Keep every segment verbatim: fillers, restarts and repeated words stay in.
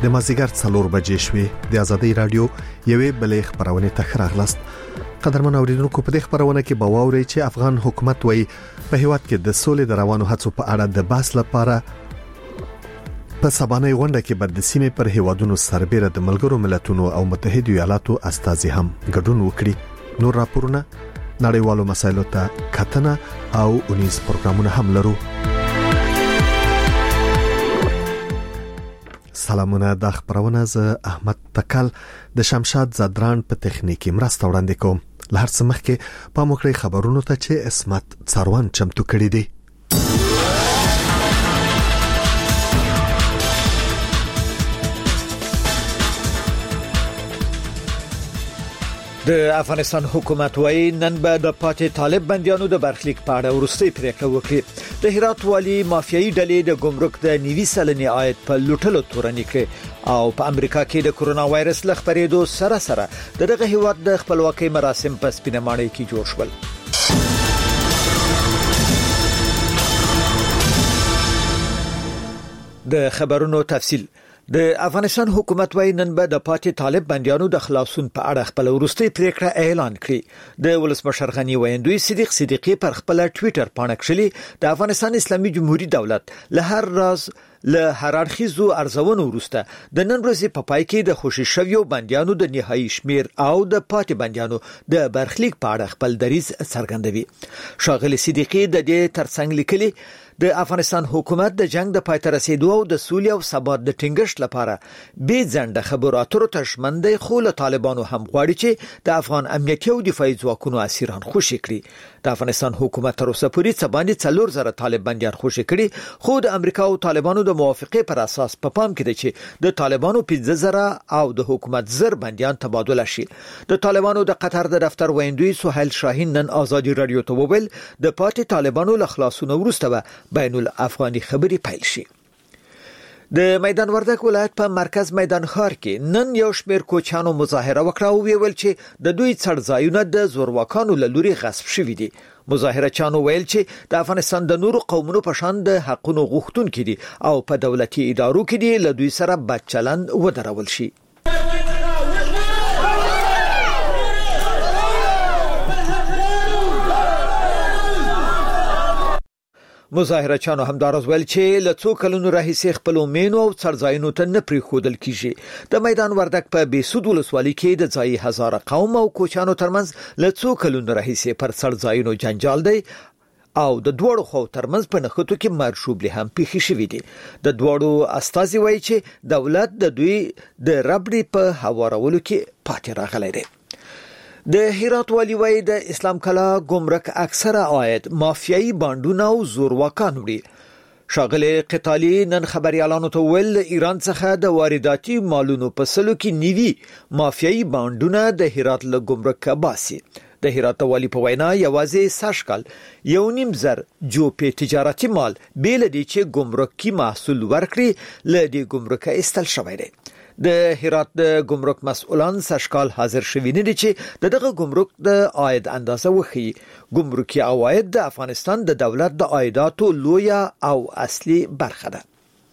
د مازیګر څلور بجې شوې. د ازادي رادیو یوې بلې خبرونه ته خراغلاست. قدرمن اوریدونکو په دې خبرونه کې به واوري چې افغان حکومت وایي په هیواد کې د سولې د روانو هڅو په اړه د بحث لپاره په سبانه غونډه کې بر د سیمې پر هیوادونو سربېره د ملګرو ملتونو او متحده ایالاتو استازي هم ګډون وکړي. نور راپورونه نړیوالو مسایلو ته کتنه او اونیز پروګرامونه هم لرو. سلامونه، د خبرونه ز احمد تکل د شمشاد زدران په تخنیکی مرسته وړاندې کوم. لهر څه مخکې په موکړی خبرونو ته چې اسمت څاروان چمتو کړی دی. د افغانستان حکومت وايي نن به د پاتې طالب بنديانو د برخلیک په اړه وروستي پریکړه وکړي. د هرات والی مافیایي ډلې د ګمرک د نیوي سلنې عاید په لوټلو تورنې کړې او په امریکا کې د کورونا وایرس له خپرېدو سره سره دغه هیواد د خپلواکۍ مراسم په سپینمانۍ کې جوړ شول. د خبرونو تفصیل. د افغانستان حکومت وايي نن به د پاتې طالب بنديانو د خلاصون په اړه خپل وروستي پریکړه اعلان کړي. د ولسمشر غنی ویندوی صدیق صدیقی پر خپل ټوئیټر باندې کړي د افغانستان اسلامي جمهوریت دولت له هر راز له هرارخیزو ارزونو وروسته د نن ورځې په پای کې د خوشی شویو بنديانو د نهایی شمیر او د پاتې بنديانو د برخلیک په اړه خپل دریځ څرګندوي. شاغلی صدیقی د دې ترڅنګ لیکلي د افغانستان حکومت د جنگ د پای ته رسیدو او د سولې او ثبات د ټینګښت لپاره به ځنډه خبرو اترو ته ژمنده خو له طالبانو هم غواړي چې د افغان امنیتي او دفاعي ځواکونو اسیران خوشي کړي. د افغانستان حکومت تر اوسه پورې څه باندې څلور زره طالب بنديان خوشي کړي، خو د امریکا او طالبانو د موافقې پر اساس په پام کې دي چې د طالبانو پنځه زره او د حکومت زر بنديان تبادله شي. د طالبانو د قطر د دفتر ویندوی سهیل شاهین نن ازادي رادیو ته وویل د پاتې طالبانو له خلاصون وروسته بین الافغاني خبري پیل شي. د میدان وردګ ولایت په مرکز میدان ښار کې نن یو شمېر کوچانو مظاهره وکړه او ویل چې د دوی څړځایونه د زورواکانو له لوري غصب شوي دي. مظاهره چانو ویل چې د افغانستان د نورو قومونو په شان د حقونو غوښتونکي دي او په دولتي ادارو کې دي له دوی سره بد چلند ودرول شي. مظاهره چانو همدارز ویل چې له څو کلونو راهیسې خپل مینو او څړځایونو ته نه پریښودل کیږي. د میدان وردګ په بیسود ولسوالۍ کې د ځای هزاره قوم او کوچانو ترمنځ له څو کلونو راهیسې پر څړځایونو جنجال دی او د دوړو خو ترمنځ په نخښتو کې مرشوبلي هم پیښې شوې دي. د دوړو استازي وایي چې دولت د دوی د ربړې په هوارولو کې پاتې راغلی دی. د هرات والی وای د اسلام کلا ګمرک اکثره عاید مافیایي بانډونه او زورواکان وړي. شاغله قتالی نن خبريالانو ته ویل ایران څخه د وارداتي مالونو په سلو کې نیوي مافیایي بانډونه د هرات له ګمرک باسي. د هرات والی په وینا یوازې ساشکل یو نیم زر جوپې تجارتي مال بیل دي چې ګمرکي محصول ورکړي ل دې ګمرک استل شوی دی. د هرات د ګمرک مسؤلان سشکال حاضر شوي نه دي چې دغه ګمرک د عاید اندازه وخی. ګمرکي عواید د افغانستان د دولت د عایداتو لویه او اصلي برخه ده.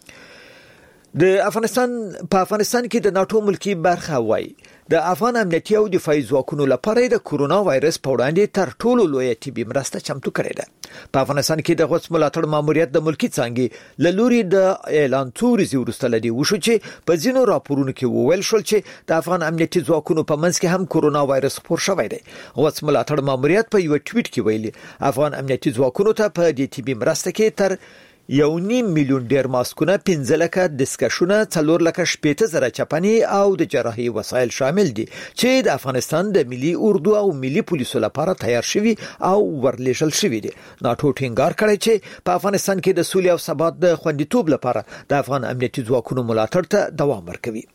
د افغانستان په افغانستان کې د ناتو ملکی برخه وای د افغان امنیتي او دفاعي ځواکونو لپاره د کورونا وایرس په وړاندې تر ټولو لوی طبي مرسته چمتو کړې ده. په افغانستان کې د غوڅ ملاتړ ماموریت د ملکی څنګه له لوري د اعلان توريزي ورسته لدی وشو چې په ځینو راپورونو کې وویل شول چې د افغان امنیتي ځواکونو په منځ کې هم کورونا وایرس خپور شوی دی. غوڅ ملاتړ ماموریت په یو ټویټ کې ویلي افغان امنیتي ځواکونو ته په دې طبي مرسته کې تر یو نیم میلیون ډیر ماسکونه، پنځه لکه دسکشونه، څلور لکه شپېته زره چپنې او د جراحي وسایل شامل دي چې د افغانستان د ملي اردو او ملي پولیسو لپاره تیار شوي او ورلېږل شوي دي. ناتو ټینګار کړی چې په افغانستان کې د سولې او ثبات د خوندیتوب لپاره د افغان امنیتي ځواکونو ملاتړ ته دوام ورکوي.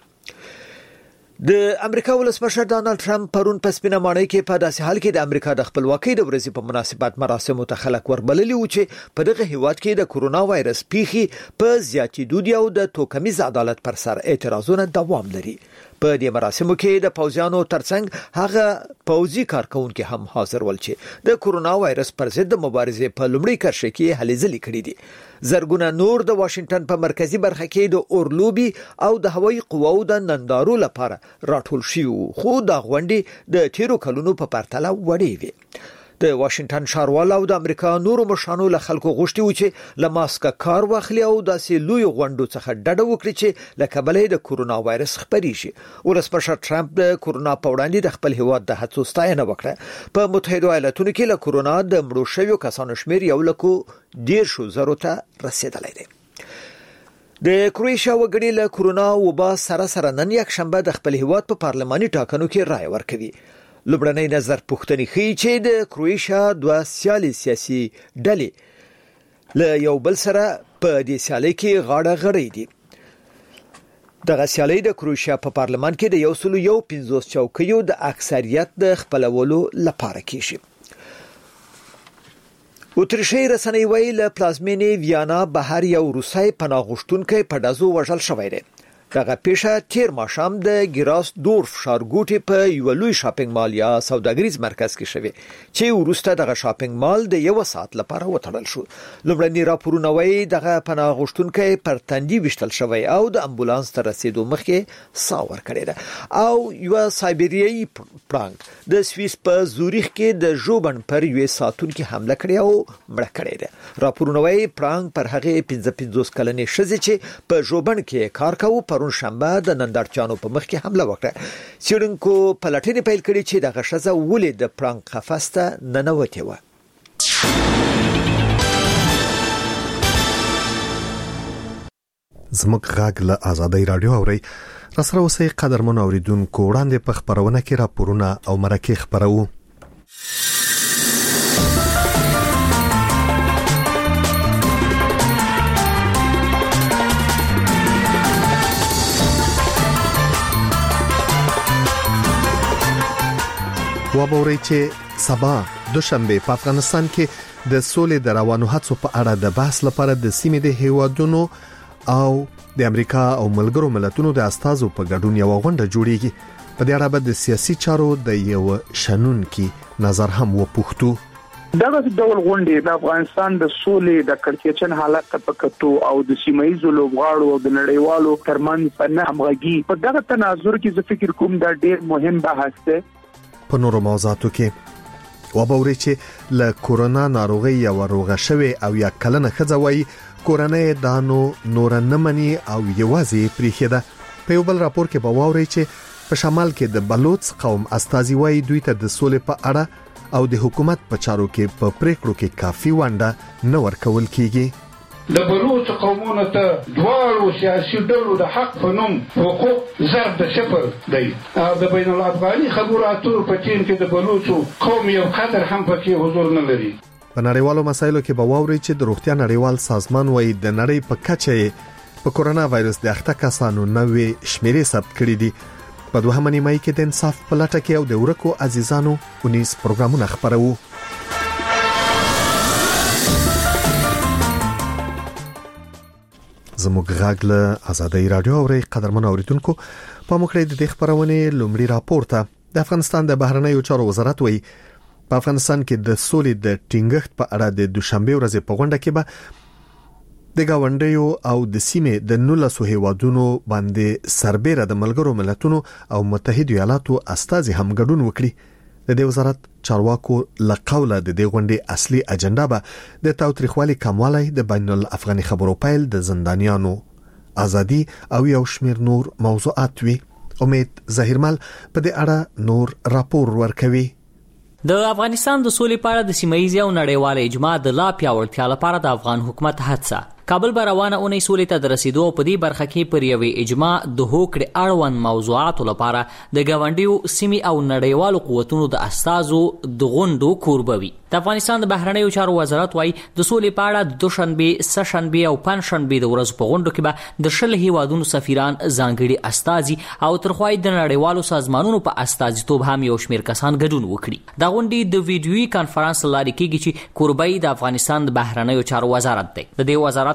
د امریکا ولسمشر ډانلډ ټرمپ پرون په سپینمانۍ کې په داسې حال کې د امریکا د خپلواکۍ د ورځې په مناسبت مراسمو ته خلک وربللي و چې په دغه هیواد کې د کورونا وایرس پیښې په زیاتېدو دي او د توکمیز عدالت پر سر اعتراضونه دوام لري. په دې مراسمو کې د پوځیانو ترڅنګ هغه پوځي کارکونکو هم حاضر ول چې د کورونا وایرس پر ضد مبارزه په لومړي کرښه کې هلې ځلې کړې دي. زرګونه نور د واشنگټن په مرکزی برخه کې د اورلوبي او د هوایي قواو د نندارو لپاره راټول شوي، خو د غونډې د تیرو کلونو په پرتله وړې وي. د واشنگټن ښاروال او د امریکا نورو مشرانو له خلکو غوښتي و چې له ماسک کار واخلي او داسې لوی غونډو څخه ډډه وکړي چې له کبله د کورونا وایرس خپري شي. ولسمشر ټرمپ د کورونا په وړاندې د خپل هیواد د هڅو ستاینه وکړه. په متحده ایالاتونو کې له کورونا د مړو شویو کسانو شمیر یو لکو ډیر شو زرو ته رسیدلی دی. د کروشیا وګړي له کورونا وبا سره سره نن یک شنبه د خپل هیواد په پارلماني ټاکنو کې رائے ورکوي. لومړنۍ نظر پوښتنې ښیي چې د کروشیا دوه سیالي سیاسي ډلې له یو بل سره په دې سیالي کې غاړه غړۍ دي. دغه سیالي د کروشیا په پارلمان کې د یو سل یو پنځوس چوکیو د اکثریت د خپلولو لپاره کیږي. اتریشي رسنۍ ویلي له پلازمینې ویانا بهر یو روسي پناه غوښتونکی په دازو وژل شوی دی. دغه پیښه تیر ماښام د ګیراس دورف ښارګوټي په یو لوی شاپینګ مال یا سوداګریز مرکز کې شوی چې وروسته دغه شاپینګ مال د یو ساعت لپاره وتړل شو. لومړني راپورونه وایي دغه پناه غوښتونکی پر تندي وشتل شوی او د امبولانس ته رسیدو مخکې ساه ورکړې ده او یو سایبریایي پړانګ د سویس په زوریخ کې د ژوبن پر یو ساتون کې حمله کړې او مړه کړې ده. راپورونه وایي پړانګ پر هغه پنځه پنځوس کلنې ښځې چې په ژوبن کې کار کاوه پرون شنبه د نندارچانو په مخ کې حمله وکړه. څېړونکو پلټنې پیل کړې چې دغه ښځه ولې د پړانګ قفس ته ننوتې وه. زموږ غږ له آزادۍ رادیو اوري. راسره اوسئ قدرمن اوریدونکو، وړاندې په خبرونه کې راپورونه او مرکې خبرو. وابوري چې سبا دوشنبه په افغانستان کې د سولې د روانو هڅو په اړه د بحث لپاره د سیمې د هیوادونو او د امریکا او ملګرو ملتونو د استازو په ګډون یو غونډه جوړیږي. په دې اړه د سیاسي چارو د یو شنونکي نظر هم وپوښتو. دغه ډول غونډې د افغانستان د سولې د کړکېچن حالت په کتو او د سیمایي لوبغاړو او د نړیوالو ترمنځ په همغږي په دغه تناظر کې زه فکر کوم دا ډېر مهم بحث دی. په نورو موضوعاتو کې وابوري چې له کورونا ناروغي یو روغه شوی او یا کلنه ښځه وایي کورنۍ دانو نور نه مني او یوازې پریخي ده. په یو بل راپور کې به واوري چې په شمال کې د بلوچ قوم استازي وایي دوی ته د سولې په اړه او د حکومت په چارو کې په پریکړو کې کافي ونډه نه ورکول کیږي. د بلوچ قومونو ته دوه سیاسي ډلو د حق په نوم حقوق ضرب د صفر دی او د بین الافغاني خبرو اترو په ټیم کې د بلوچ قوم یو قدر هم پکې حضور نه لري. په نړیوالو مسایلو کې به واوري چې د روغتیا نړیوال سازمان وایي د نړۍ په کچه په کورونا وایرس د اخته کسانو نوې شمیرې ثبت کړې دي. په دوهمه نیمه کې د انصاف په لټه کې او د ورکو عزیزانو اونیس پروګرامونه خبرو. زموږ غږ له آزادۍ رادیو اوري. قدرمن اوریدونکو، په مخکې د دې خبرونه لومړی راپور ته د افغانستان د بهرنیو چارو وزارت وایي په افغانستان کې د سولې د ټینګښت په اړه د دوشنبه ورځې په غونډه کې به د گاونډیو او د سیمې د نولسو هیوادونو باندې سربېره د ملګرو ملتونو او متحده ایالاتو استازي هم ګډون وکړي. د دې وزارت چارواکو لقوله د دې غونډې اصلي اجنډا به د تاوتریخوالي کموالی، د بین الافغاني خبرو پیل، د زندانیانو ازادي او یو شمیر نور موضوعات وي. امید ظاهرمل په دې اړه نور راپور ورکوي. د افغانستان د سولې په اړه د سیمایي او نړیوال اجماع د لا پیاوړتیا لپاره د افغان حکومت هڅه کابل به روانه اونۍ سولې ته د رسیدو په دې برخه کې پر یوې اجماع د هوکړې اړوند موضوعاتو لپاره د ګاونډیو سیمې او نړیوالو قوتونو د استازو د غونډو کوربوي. د افغانستان د بهرنیو چارو وزارت وايي د سولې په اړه د دوشنبه، سهشنبه او پنځشنبه د ورځو په غونډو کې به د شل هیوادونو سفیران، ځانګړي استازي او ترخوای د نړیوالو سازمانونو په استازیتوب هم یو شمیر کسان ګډون وکړي. دا غونډې د ویډیوي کانفرنس لارې کېږي چې کوربوي د افغانستان د بهرنیو چارو وزارت دی. د دې وزارت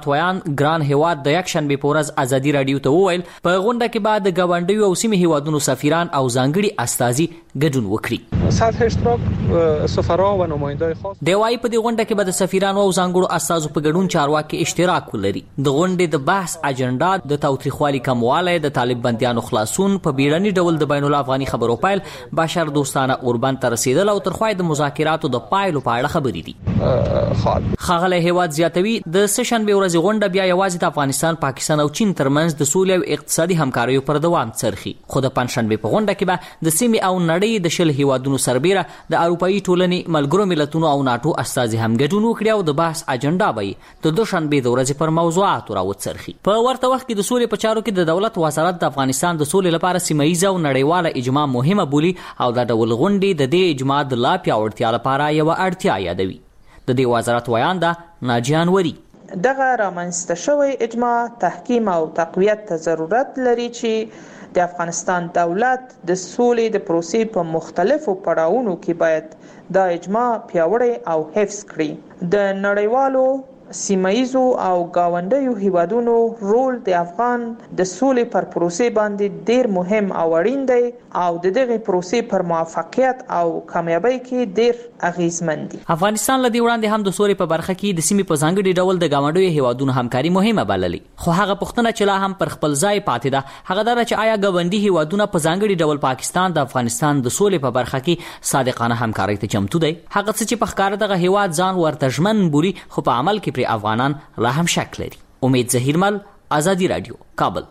حکومت ویان ګران هیواد د یک شنبه په ورځ ازادي رادیو ته وویل په غونډه کې بعد د ګاونډیو او سیمې هیوادونو سفیران او ځانګړي استازي ګډون وکړي. سطح اشتراک سفرا و نمایندای خاص د وايي په دې غونډه کې به د سفیرانو او ځانګړو استازو په ګډون چارواکي اشتراک ولري. د غونډې د بحث اجنډا د تاوتریخوالي کموالی، د طالب بندیانو خلاصون، په بیړني ډول د بین الافغاني خبرو پایل، بشر دوستانه اوربند ته رسیدل او ترخوای د مذاکراتو د پایلو په اړه خبرې دي. خاغله هیواد زیاتوي د سشنبه ورځ غونډه بیا یوازې د افغانستان، پاکستان او چین ترمنځ د سولې او اقتصادي همکاریو پر دوام څرخي. خو د پنځشنبه په غونډه کې به د سیمې او نړۍ د شل هیوادونو سربېره د اروپאי ټولنې، ملګرو ملتونو او ناتو استازي هم ګډون وکړي او د بحث اجنډا به د دوشنبه د ورځې پر موضوعاتو راوڅرخي. په ورته وخت کې د سولې په چارو کې د دولت وزارت د افغانستان د سولې لپاره سیمه‌ایزه او نړیواله اجماع مهمه بولي او د ډول غونډې د دې اجماع د لا پیاوړتیا لپاره یو اړتیا یادوي. د دې وزارت ویان ده ناجیان وری. دغه رامنځته شوی اجماع تحکیم او تقویت ته ضرورت لري چې د افغانستان دولت د سولې د پروسې په مختلفو پړاوونو کې باید دا اجماع پیاوړی او حفظ کړي. د نړیوالو سیمایزو او گاونډیو هیوادونو رول د افغان د سولې پر پروسې باندې ډیر مهم او اړین دی او د دغه پروسې پر موفقیت او کامیابی کې ډیر اغیزمن دی. افغانستان لدی وړاندې هم د سولې په برخه کې د سیمې په ځانګړي ډول د گاونډیو هیوادونو همکاري مهمه بللې. خو هغه پوښتنه چې لا هم پر خپل ځای پاتې ده هغه دا چې آیا گاونډي هیوادونه په ځانګړي ډول پاکستان د افغانستان د سولې په برخه کې صادقانه همکاري ته چمتو دی؟ هغه څه چې په ښکار دغه هیواد ځان ورته ژمن بولي خو په عمل کې افغانان لا هم شک لري. امید ظهیرمل، آزادی رادیو، کابل.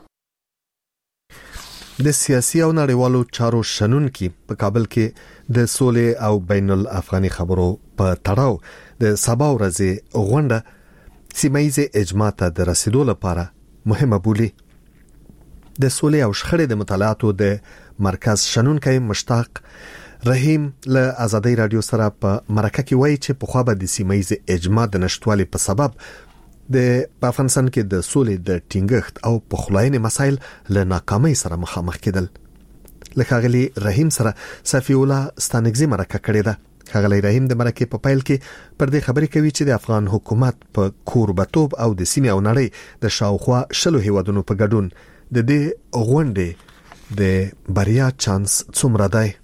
د سیاسي او نړیوالو چارو شنونکي په کابل کې د سولې او بین الافغاني خبرو په تړاو د سبا ورځې غونډه سیمه‌ایزه اجماع ته د رسیدو لپاره مهمه بولي. د سولې او شخړې د مطالعاتو د مرکز شنونکي مشتاق رحیم له آزادی رادیو سره په مرکه کې وایي چې په خو به د سیمه‌ایزه اجماع د نشټوالي په سبب د افغانستان کې د سولې د ټینګښت او پخلاینې مسایل له ناکامۍ سره مخامخ کېدل. لکه غلی رحیم سره صفی الله ستانګزي مرکه کړې ده. غلی رحیم د مرکه په پایل کې پر دې خبرې کوي چې د افغان حکومت په کوربتوب او د سیمې او نړۍ د شاوخوا شلو هیوادونو په ګډون د دې غونډې د بریا چانس څومره دی.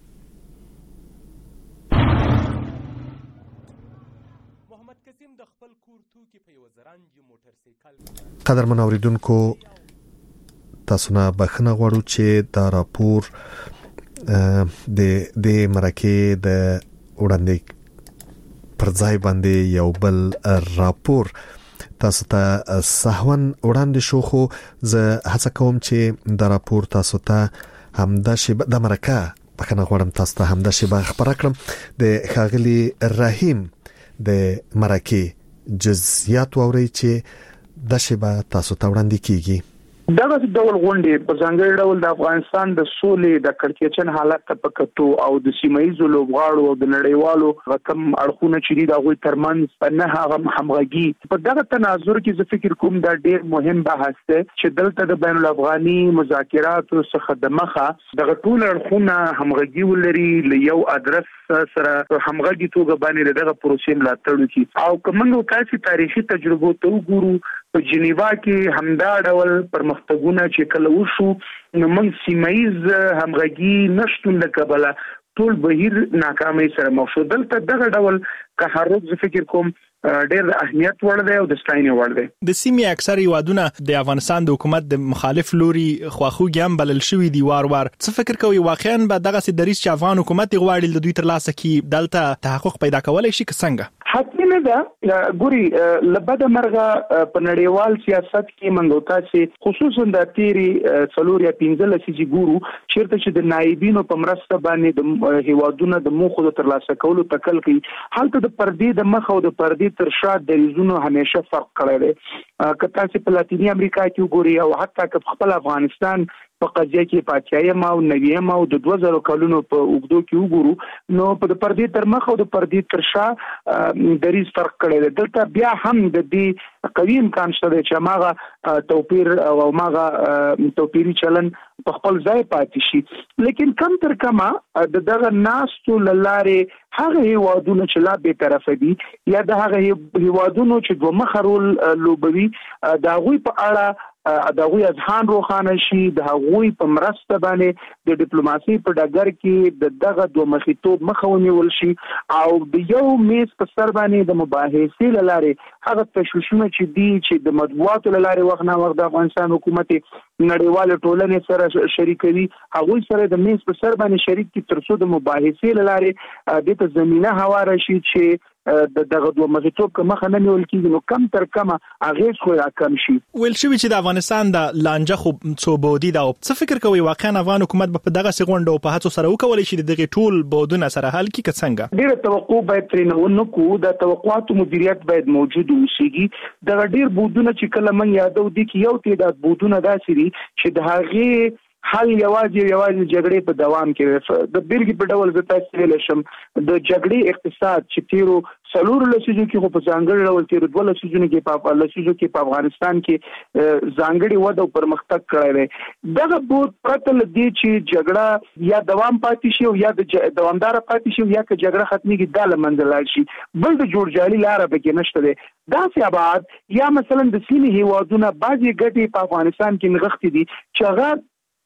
قدرمن اوریدونکو تاسو نه بخښنه غواړو چې دا راپور د د مرکه د وړاندې پر ځای باندې یو بل راپور تاسو ته سهون وړاندې شو خو زه هڅه کوم چې دا راپور تاسو ته همدا شی د مرکه بخښنه غواړم تاسو ته همدا شی خبر کړم. د خاغلی رحیم د مرکه جزئیات ووري چې د شبا تاسو ته وړاندې کیږي. دغه ډول غونډې په ځانګړي ډول د افغانستان د سولې د کړکېچن حالت ته پکتو او د سیمایي لوبغاړو او د نړیوالو رقم اړخونه چې د هغوی ترمنځ نه هغه همغږي په دغه تناظر کې زه فکر کوم دا ډېر مهم بحث دی چې دلته د بین الافغاني مذاکراتو څخه د مخه دغه ټول اړخونه همغږي ولري له یو ادرس سره همغږي توګه باندې دغه پروسې ملاتړ وکړي. او کومه تاسو تاریخي تجربه ته وګورو په جنیوا کې همدا ډول پرمختګونه چې کله وشو نو موږ سیمایز همغږي نشټون د کبله ټول بهیر ناکامۍ سره مخ شو. دلته دغه ډول تحرک زه فکر کوم ډېر د اهمیت وړ دی او د ستاینې وړ دی. د سیمې اکثر هیوادونه د افغانستان د حکومت د مخالف لوري خواخوږي هم بلل شوی دی وار وار. څه فکر کوي واقعا به دغه سي دریس چې افغان حکومت غواړي د دوی تر لاسه کې دلته تحقق پیدا کولای شي که څنګه؟ حتمی نه ده ګوري لبد مرغه په نړیوال سیاست کې منګوتا چې خصوصا د تیری څلور یا پنځه لسیزې ګورو چیرته چې د نایبینو په مرسته باندې د هیوادونو د موخو د ترلاسه کولو تکل کوي حالت د پردي د مخ او د پردي تر شا د ریزونو همیشه فرق کړی دی. که تاسو په لاتینی امریکا کې وګورئ او حتی که خپل افغانستان په قضیه کې پاتیایم او نویم او د دوه زره کلونو په اوګدو کې وګورو نو په پردې تر مخ او د پردې تر شا دریز فرق کړی دلته بیا هم د دې قوي امکان شته چې ماغه توپیر او ماغه توپیری چلن په خپل ځای پاتې شي لیکن کم تر کما د دغه ناستو لاره هغه هیوادونو چې لا به طرف دي یا د هغه هیوادونو چې دوه مخرول لوبوي د غوي په اړه د غوي ځان روخانه شي د غوي په مرسته باندې د ډیپلوماسي په ډګر کې د دغه دوه مخیتوب مخاوني ول شي او د یو میز په سر باندې د مباحثې لاره هغه تشویشونه چې دي چې د مطبوعاتو لاره وخت نه وخت د افغانستان حکومت نړیواله ټولنې سره شریکوي هغه سره د میز په سر باندې شریک کی ترڅو د مباحثې لاره د ته زمينه هواره شي چې د دغه دوه مخیتوب که مخه نه نیول کیږي نو کم تر کمه اغیز خو راکم شي. ویل شوی چې د افغانستان د لانجه خو څو بودی دا څه فکر کوي واقعا افغان حکومت په دغه سغونډو په هڅو سره وکولای شي دغه ټول بودونه سره حل کړي څنګه؟ ډیره توقع باید ترې نه ونکو د توقعاتو مدیریت باید موجود اوسېږي د ډیر بودونه چې کله من یادو دي کې یو تعداد بودونه داسې دي چې د هغه حل یوازې یوازې جګړې په دوام کې د بیرګي په ډول زه تاسو ویل شم د جګړې اقتصاد چې تیرو سلور لسیزو کې خو په ځانګړي ډول تیرو دوه لسیزو کې په لسیزو کې په افغانستان کې ځانګړي وده او پرمختګ کړی دی دغه بود پرته لدی چې جګړه یا دوام پاتې شي او یا د دوامدار پاتې شي یا که جګړه ختميږي د لمنځه لاړ شي بل د جوړجالي لار به کې نشته دی دا څه بعد یا مثلا د سیمې هیوادونو بعضي ګټې په افغانستان کې نغښتې دي چې هغه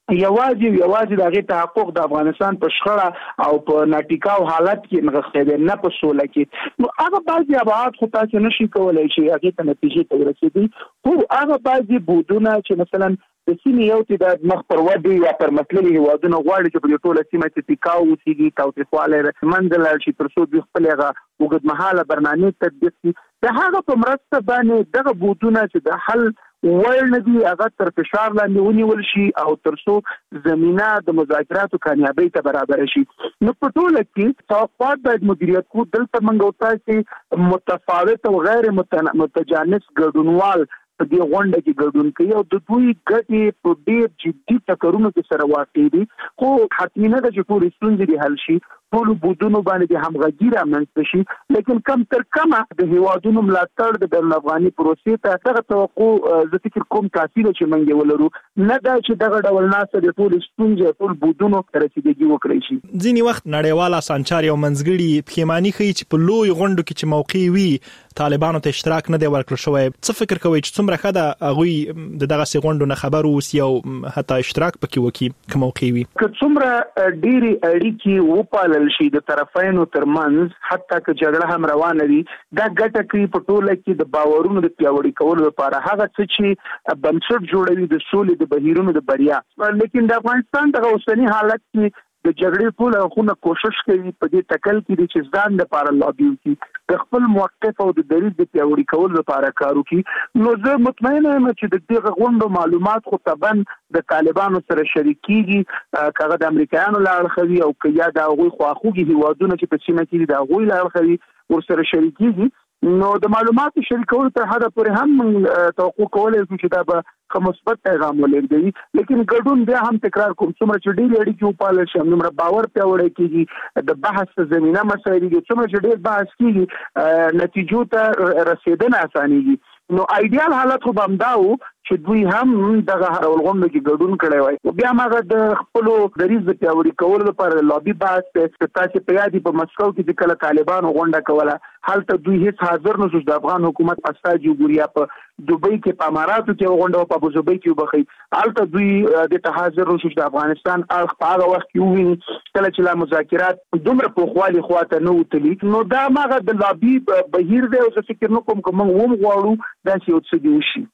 یوازې یوازې دغه تحقق د افغانستان په شخړه او په ناټیکاو حالت کې نغښتې ده نه په سوله کې نو هغه بعضي ابعاد خو تاسو نشي کولای چې هغه ته نتیجې ته ورسېږي خو هغه بعضي بودونه چې مثلا د سیمې یو چې د مخ پر ودی یا پر مطلبي هیوادونو غواړي چې په ټوله سیمه کې تکاو وسیږي تاوتریخواله منځله چې ترڅو د خپل هغه وګړمحاله برنامه تطبیق کړي د هغه په مرسته باندې دغه بودونه چې د حل ورنه دي هغه تر فشار لاندې ونیول شي او ترڅو زمينه د مذاکراتو کامیابی ته برابر شي نو په ټوله کې توقعات باید مدیریت کو دلته منګوتا چې متفاوت او غیر متجانس ګډونوال په دې غونډه کې ګډون کوي او د دوی ګټې په ډېر جدي ټکرونو کې سره واقع دي خو حتمی نه ده چې ټول ستونزې حل شي ټول بودونو باندې همغږي رامنځته شي لیکن کم تر کمه د هیوادونو ملاتړ د بین افغاني پروسې ته دغه توقع زه فکر کوم کافي ده چې موږ ولرو نه دا چې دغه ډول ناسه د ټول ستونزې ټول بودونو رسیدګي وکړي شي ځینی وخت نړیواله سانچار یو منځګړي پښیمانی کوي چې په لوی غونډو کې چې موقع وي طالبانو ته اشتراک نه دی ورکړل شوی څه فکر کوي چې څومره خده هغه د دغه غونډو نه خبر اوس یو حتی اشتراک پکې وکي کوم موقع وي که څومره ډيري اړیکې وپالل شي د طرفینو ترمنځ حتی که جګړه هم روانه وي دا ګټه کوي په ټوله کې د باورونو د پیاوړي کولو لپاره هغه څه چې بنسټ جوړوي د سولې د بهیرونو د بریا لیکن د افغانستان دغه اوسنی حالت کې د جګړې ټول اړخونه کوشش کوي په دې تکل کې چې ځان لپاره لابي وکړي د خپل موقف او د دریځ د پیاوړي کولو لپاره کار وکړي نو زه مطمئن یم چې د دې غونډو معلومات خو طبعا د طالبانو سره شریکيږي کغه د امریکایانو لا اړخوي او کیا د هغوی خواخوږي هیوادونو چې په سیمه کې د هغوی لا اړخوي ورسره شریکيږي نو د معلوماتو شریکولو تر حده پورې هم توقع کولای شو چې دا به کوم مثبت پیغام ولري لیکن ګډون بیا هم تکرار کوم څومره چې ډېر اړیکې وپالل شي نو باور پیاوړی کیږي د بحث زمينه مسایل دي څومره چې ډېر بحث کیږي نتیجو ته رسیدنه اسانيږي نو ایدیال حالت خو بمداو چې دوی هم دغه غونډه کې ګډون کړی وای او بیا هغه د خپل دریځ د پیاوړي کولو لپاره لابي باس په تاسو په یادي په مسکو کې چې کله طالبان غونډه کوله حالت دوی هیڅ حاضر نشو د افغان حکومت استاجي ګوریا په دوبۍ کې په اماراتو کې غونډه په ابوظبي کې وبخي حالت دوی د حاضر نشو د افغانستان اړخ په هغه وخت کې ویني کله چې لا مذاکرات دومره په خوالي خواته نه وتلی نو دا هغه د لابي بهیر دی او څه فکر نه کوم کوم ووم غواړو دا چې یو څه دی وشي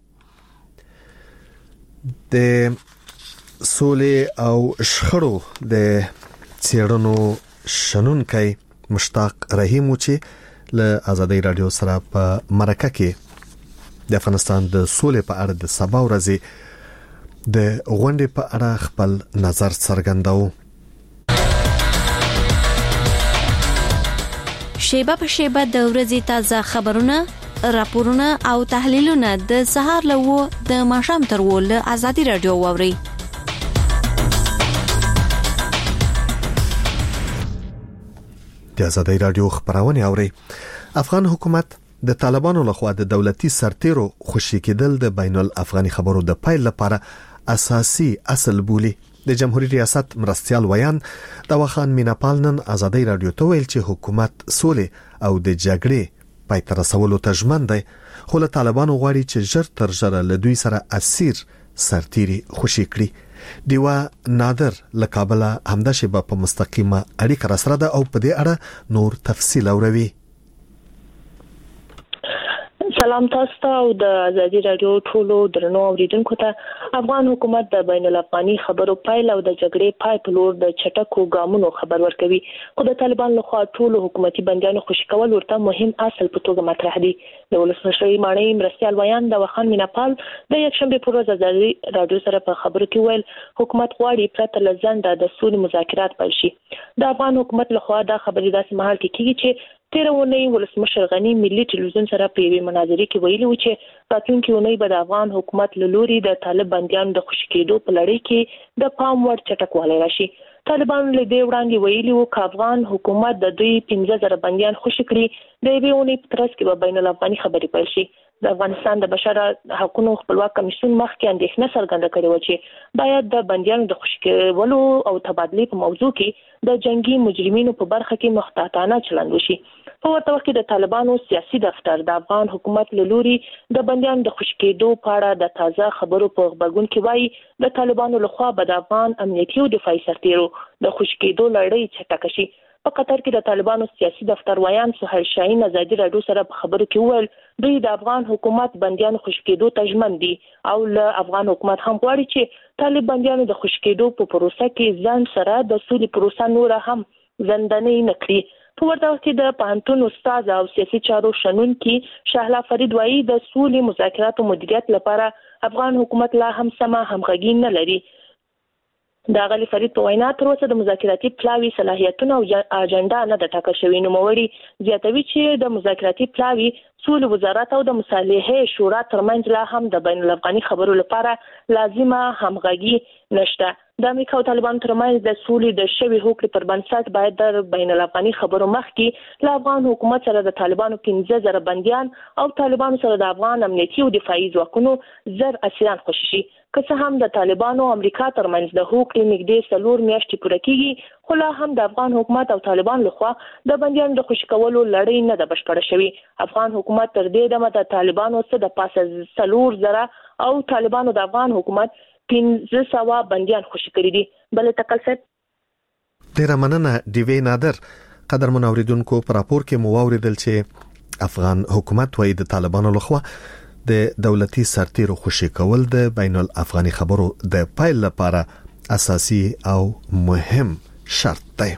د سولې او شخړو د څېړنو شنونکي مشتاق رحیم چې له ازادي رادیو سره په مرکه کې د افغانستان د سولې په اړه د سبا ورځې د غونډې په اړه خپل نظر څرګنداو شیبه په شیبه د ورځې تازه خبرونه راپورونه او تحلیلونه د سهار له و د ماښام تر و له ازادي رادیو ووري د ازادي رادیو خبرونه اوري. افغان حکومت د طالبانو لخوا د دولتي سرتیرو خوشی کېدل د بین الافغاني خبرو د پایل لپاره اساسي اصل بولی. د جمهوریت ریاست مرستيال ویان د وخان میناپال نن ازادي رادیو ته ویل چې حکومت سولې او د جګړې پای ته رسولو ته ژمن دی، خو له طالبانو غواړي چې ژر تر ژره له دوی سره اسیر سرتیري خوشی کړي. دیوا نادر له کابل همدا شبه په مستقیمه اړیکه را سره ده او په دې اړه نور تفصیل اوروي. سلام تاسو ته او د ازادي رادیو ټولو درنو اوریدونکو ته. افغان حکومت د بین الافغاني خبرو پایل او د جګړې پای په لور د چټکو ګامونو خبر ورکوي، خو د طالبان لخوا ټولو حکومتي بندیانو خوشی کول ورته مهم اصل په توګه مطرح دي. د ولسمشر مانی مرستيال ویان د وخان میناپال د یکشنبه پر ورځ ازادي رادیو سره په خبرو کې ویل حکومت غواړي پرته له ځنډه د سولې مذاکرات پیل شي. د افغان حکومت لخوا دا خبرې داسې مهال کې کیږي چې تیر ونې ولسمشر غنی ملي ټلویزیون سره په یوه مناظره کې ویلي و چې راتلونکي ونې به د افغان حکومت له لوري د طالب بندیانو د خوشی کېدو په لړۍ کې د پام وړ چټکوالی راشي. طالبان له دې وړاندې ویلي و چې افغان حکومت د دوی پنځه زره بندیان خوشی کړي، د یوې ونې په ترڅ کې به بین الافغاني خبرې پیل شي. د افغانستان د بشر حقوقو خپلواک کمیسیون مخکې اندېښنه څرګنده کړې و چې باید د بندیانو د خوشی کولو او تبادلې په موضوع کې د جنگي مجرمینو په برخه کې محتاطانه چلند وشي. په ورته وخت کې د طالبانو سیاسي دفتر د افغان حکومت له لوري د بندیانو د خوشی کېدو په اړه د تازه خبرو په خبرګون کې وایي د طالبانو لخوا به د افغان امنیتي او دفاعي سرتیرو د خوشی کېدو لړۍ چټکه شي. په قطر کې د طالبانو سیاسي دفتر ویان سهیل شاهین ازادي رادیو سره په خبرو کې وویل دوی د افغان حکومت بندیانو خوشی کېدو ته ژمن دي او له افغان حکومت هم غواړي چې طالب بندیانو د خوشی کېدو په پروسه کې ځان سره د سولې پروسه نور هم زنداني نه کړي. په ورته وخت کې د پوهنتون استاد او سیاسي چارو شنونکي شهلا فرید وایي د سولې مذاکراتو مدیریت لپاره افغان حکومت لا هم سمه همغږي نه لري. د غلی فرید په وینا تر اوسه د مذاکراتي پلاوي صلاحیتونه او اجنډا نه د ټاکل شوی. نوموړي زیاتوي چې د مذاکراتي پلاوي سولې وزارت او د مصالحې شورا ترمنځ لا هم د بین الافغاني خبرو لپاره لازمه همغږي نشته. د امریکا او طالبانو ترمنځ د سولې د شوي هوکړې پر بنسټ باید د بین الافغاني خبرو مخکې له افغان حکومت سره د طالبانو پنځه زره بندیان او طالبانو سره د افغان امنیتي او دفاعي ځواکونو زر اسیران خوشي شي. که څه هم د طالبانو او امریکا ترمنځ د هوکړې نږدې څلور میاشتې پوره کیږي، خو لا هم د افغان حکومت او طالبان لخوا د بندیانو د خوشي کولو لړۍ نه ده بشپړه شوې. افغان حکومت تر دې دمه د طالبانو څخه د پاسه څلور زره او طالبانو د افغان حکومت پنځه سوه بندیان خوشي کړي دي. بل تکل صاحب ډیره مننه دیوی نادر. قدر منوریدونکو پر راپور کې مو اوریدل چې افغان حکومت وايي د طالبانو لخوا د دولتي سرتیرو خوشی کول د بین الافغاني خبرو د پایل لپاره اساسي او مهم شرط دی.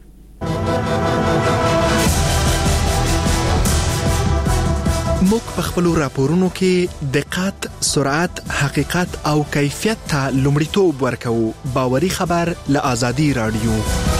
موږ په خپل راپورونو کې دقت، سرعت، حقیقت او کیفیت ته لومړیتوب ورکوو. باوري خبر له ازادي رادیو.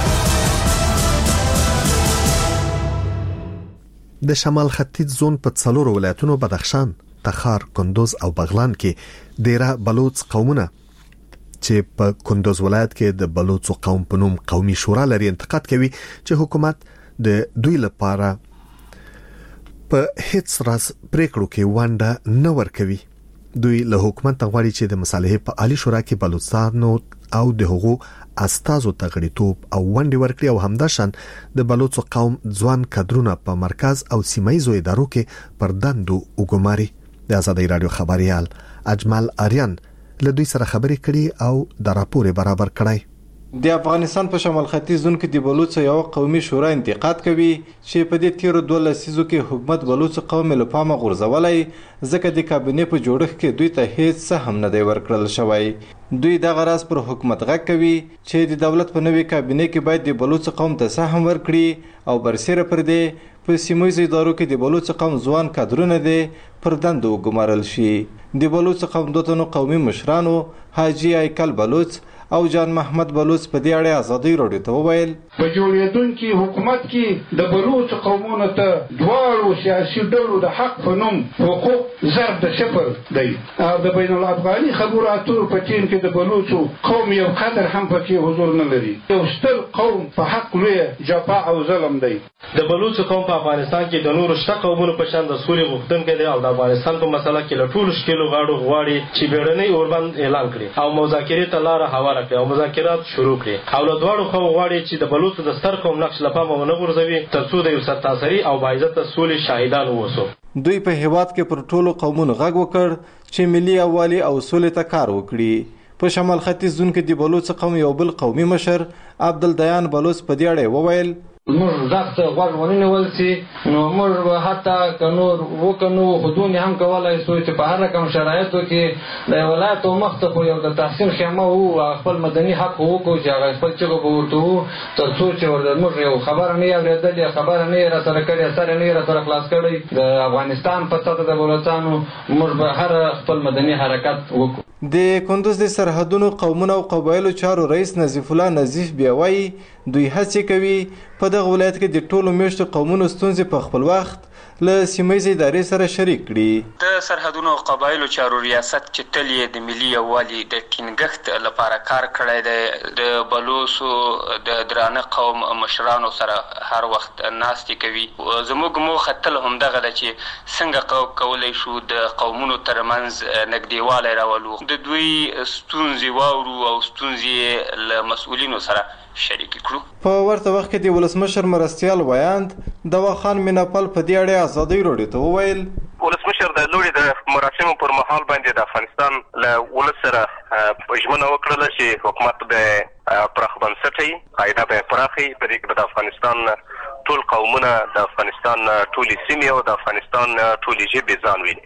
د شمال ختیځ زون په څلورو ولایتونو بدخشان، تخار، کندوز او بغلان کې ډیره بلوچ قومونه چې په کندوز ولایت کې د بلوچ قوم په نوم قومي شورا لري انتقاد کوي چې حکومت د دوی لپاره په هیڅ راز پریکړو کې ونده نه ورکوي. دوی له حکومت غواړي چې د مصالحې په عالی شورا کې بلوچستان او د هغو استازو تغړیتوب او ونډه ورکړي او همداشان د بلوچ قوم ځوان کادرونه په مرکز او سیمایي ادارو کې پر دندو وګماري. د ازادي رادیو خبريال اجمل اریان له دوی سره خبرې کړي او د راپور برابر کړي. د افغانستان په شمال ختیځ زون کې د بلوچ یو قومي شورا انتقاد کوي چې په دې تیر دوه لسیزو کې حکومت بلوچ قوم له پامه غورځولای، ځکه د کابینې په جوړښت کې دوی ته هیڅ څه هم نه دی ورکړل شوی. دوی د غراس پر حکومت غږ کوي چې د دولت په نوې کابینې کې باید د بلوچ قوم ته سهم ورکړي او برسره پر دې په سیمویز ادارو کې د بلوچ قوم ځوان کادرونه دي پر دندو وګمارل شي. د بلوچ قوم دوه تنو قومي مشرانو حاجی ایکل بلوچ او جان محمد بلوچ په دې اړه ازادي رادیو ته وویل په جوړېدونکي حکومت کې د بلوچ قومونو ته دواړو سیاسي ډلو د حق په نوم حقوق ضرب د صفر دی او د بین الافغاني خبرو اترو په ټیم کې د بلوچو قوم یو قدر هم پکې حضور نه لري. یو ستر قوم په حق لوی جفا او ظلم دی. د بلوچ قوم په افغانستان کې د نورو شته قومونو په شان د سولې غوښتونکی دی او د افغانستان په مسله کې له ټولو ښکېلو غاړو غواړي چې بیړنی اوربند اعلان کړي او مذاکرې ته لاره هواره کړي او مذاکرات شروع کړي او له دواړو خواو غواړي چې د بلوچو د ستر قوم نقش له پامه ونه غورځوي تر څو د یو سرتاسري او باعزته سولې شاهدان واوسو. دوی په هیواد کې پر ټولو قومونو غږ وکړ چې ملي یووالي او سولې ته کار وکړي. په شمال ختیځ زون کې د بلوچ قوم یو بل قومي مشر عبدالدیان بلوچ په دې اړه وویل موږ زخت غوږ ونیول سي نو موږ به حتی که نور وکنو خودونې هم کولی سو چې په هر رقم شرایطو کې د ولایتو مخ ته خو یو د تحصیل خیمه وو خپل مدني حق وکړو چې هغه خپل چغه به ورته وو تر څو چې ورته موږ یو خبره نه یې اورېدلې خبره نه یې راسره کړې سر نه یې راسره خلاص کړی د افغانستان په سطحه د بلوچستانو موږ به هر خپل مدني حرکت وکړو. د کندوز د سرحدونو قومونو او قبایلو چارو رئیس نظیف الله نظیف بیا وایي دوی هڅې کوي په دغه ولایت کې د ټولو میشتو قومونو ستونزې په خپل وخت له سیمهیزې ادارې سره شریک کړي. د سرحدونو او قبایلو چارو ریاست چې تل یې د ملي یووالي د ټینګښت لپاره کار کړی دی د بلوچو د درانه قوم مشرانو سره هر وخت ناستې کوي. زموږ موخه تل همدغه ده چې څنګه کولی شو د قومونو ترمنځ نږدېوالی راولو د دوی ستونزې واورو او ستونزې له مسؤلینو سره شریک کړو. په ورته وخت کې د ولسمشر مرستیال ویاند دواخان میناپال په دې اړه ازادي راډیو ته وویل ولسمشر د لوړې د مراسمو پر مهال باندې د افغانستان له ولس سره ژمنه وکړله چې حکومت به پراخ بنسټي قاعده به پراخي په دې کې به د افغانستان ټول قومونه د افغانستان ټولې سیمې او د افغانستان ټولې ژبې ځان ویني.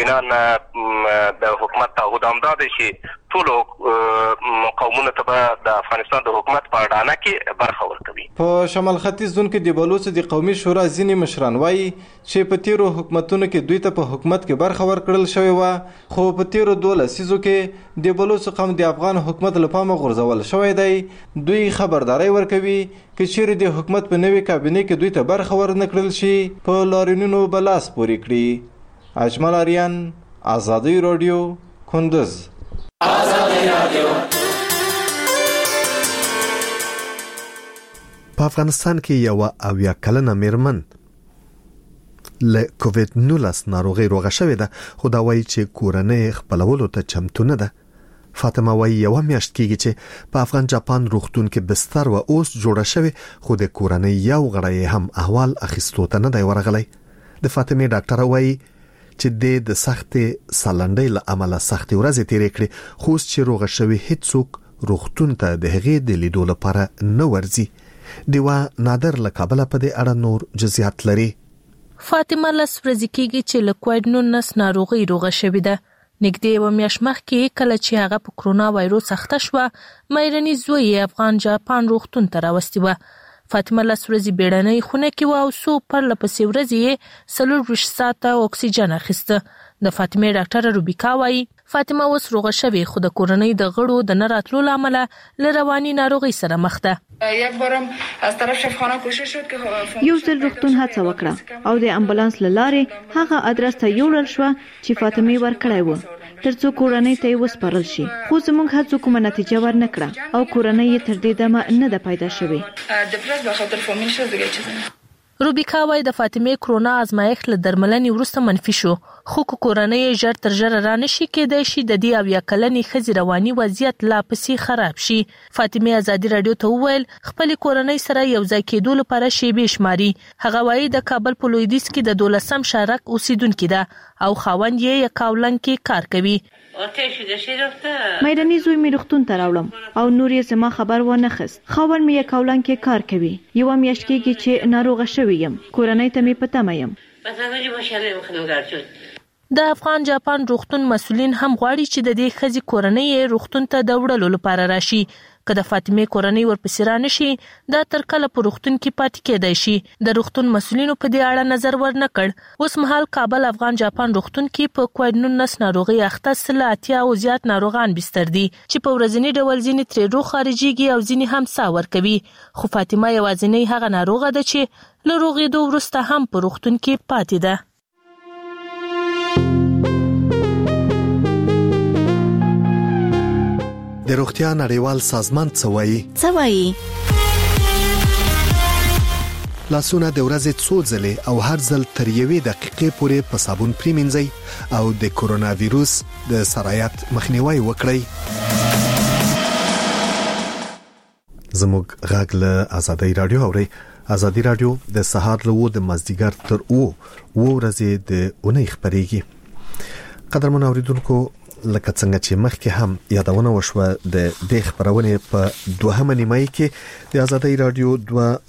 بنا د حکومت تعهد همدا دی چې ټولو قومونو ته به د افغانستان د حکومت په اډانه کې برخه ورکوي. په شمال ختیځ زون کې د بلوچ د قومي شورا ځینې مشران وایي چې په تیرو حکومتونو کې دوی ته په حکومت کې برخه ورکړل شوې وه خو په تیرو دوه لسیزو کې د بلوچ قوم د افغان حکومت له پامه غورځول شوی دی. دوی خبرداری ورکوي که چیرې د حکومت په نوې کابینې کې دوی ته برخه ورنه کړل شي په لاریونونو به لاس پورې کړي. اجمل آریان ازادي راډیو کندوز. په افغانستان کې یو اویا کلنه میرمن له کووید نولس ناروغي روغه شوې ده خو دا وایي چې کورنۍ خپلولو ته چمتو نه ده. فاطمه وایي یو میاشت کېږي چې په افغان جاپان روغتون کې بستر و اوس جوړه شوې خو د کورنۍ یو غړی هم احوال اخیستو ته نه دی ورغلی. د فاطمه ډاکټر وایي چې د سختې سالنډۍ له امله سختې ورځې تیرې کړې خو چې روغه شوی هیڅوک روغتون ته د هغې د لیدو لپاره نه ورځي. دیوا نادر له کابل په دې اړه نور جزئیات لري. فاطمه لس ورځې کېږي چې له کووید نولس ناروغي روغه شوې ده. نږدې یوه میاشت مخکې کله چې هغه په کرونا وایروس اخته شوه مېرمنې زوی افغان جاپان روغتون ته راوستې وه. فاطمه لس ورځې بیړنۍ خونه کې وه او څو پرله پسې ورځې یې څلور ویشت ساعته اکسیجن اخیسته. د فاطمه ډاکټره روبیکا وایي فاطمه اوس روغه شوې خو د کورنۍ د غړو د نه راتلو له امله له رواني ناروغۍ سره مخ ده. یو ځل روغتون هڅه وکړه او د امبولانس له لارې هغه ادرس ته یوړل شوه چې فاطمه ورکړی و ترڅو کورنۍ ته یې وسپارل شي خو زموږ هڅو کومه نتیجه ورنکړه او کورنۍ یې تر دې دمه نه ده پیدا شوې. روبیکا وایي د فاطمه کرونا ازمایښت له درملنې وروسته منفي شو خو کورنۍ ژر تر ژره را نشي کېدای شي د دې اویا کلنې ښځې رواني وضعیت لا پسې خراب شي. فاطمه ازادي راډیو ته وویل خپلې کورنۍ سره یو ځای کېدو لپاره شیبې شماري. هغه وایي د کابل په لویدیځ کې د دولسم شارک اوسیدونکې ده او خاوند یې یکاولنګ کې کار کوي. مېرمنې زوی مې روغتون ته راوړم او نور یې زما خبر ونه خست. خاوند مې یکاولنګ کې کار کوي. یوه میاشت کېږي چې ناروغه شوې یم. کورنۍ ته مې په تمه یم. د افغان جاپان روغتون مسؤلین هم غواړي چې د دې ښځې کورنۍ روغتون ته د وړلو لپاره راشي. کله فاطمه کورنۍ ورپسې را نشي دا تر کله په روغتون کې پاتې کېدای شي د روغتون مسؤلینو په دې اړه نظر ورنکړ اوس مهال کابل افغان جاپان روغتون کې په کووډ نولس ناروغي اخته سل اتیا او زیات ناروغان بستر دي چې په ورځنی ډول ځینې ترې روغ خارجيږي او ځینې هم سا ورکوي خو فاطمه یوازینی هغه ناروغه ده چې له روغېدو وروسته هم په روغتون کې پاتې ده د روغتیا نړیوال سازمان څه وایي څه وایي لاسونه د ورځې څو ځلې او هر ځل تر یوې دقیقې پورې په صابون پریمنځئ او د کورونا وایروس د سرایت مخنیوي وکړئ زموږ غږ له آزادۍ رادیو اوري آزادۍ رادیو د سهار له و د مازدیګر تر او و ورځې د اونۍ خبريږي قدرمن اوریدونکو لکه څنګه چې مخکې هم یادونه وشوه د دې خبرونه په دوهمه نیمه کې د آزادۍ رادیو دوه